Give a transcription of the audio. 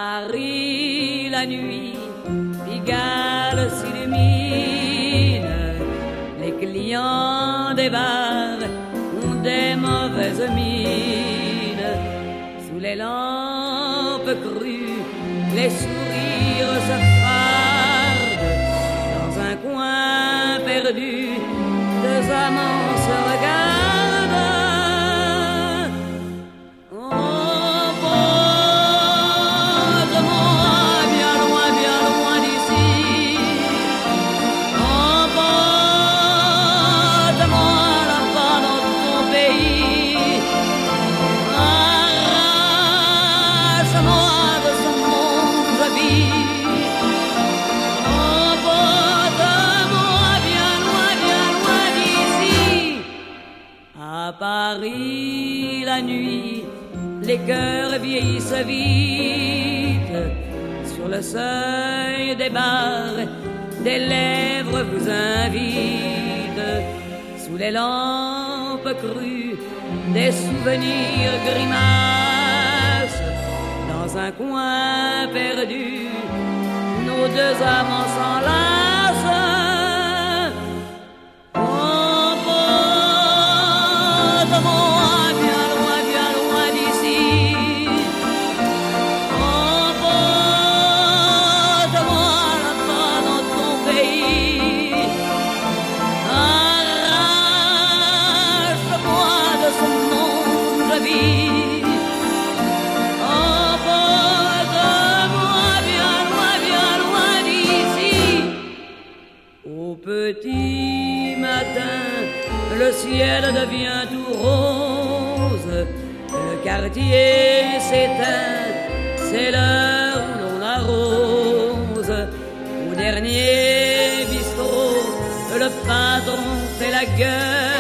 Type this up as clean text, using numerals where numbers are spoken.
Paris, la nuit, Pigalle s'illumine. Les clients des bars ont des mauvaises mines. Sous les lampes crues, les sourires se fardent. Dans un coin perdu, deux amants se regardent. À Paris, la nuit, les cœurs vieillissent vite. Sur le seuil des bars, des lèvres vous invitent. Sous les lampes crues, des souvenirs grimacent. Dans un coin perdu, nos deux amants s'enlacent. Au petit matin, le ciel devient tout rose. Le quartier s'éteint, c'est l'heure où l'on arrose. Au dernier bistrot, le patron fait la gueule.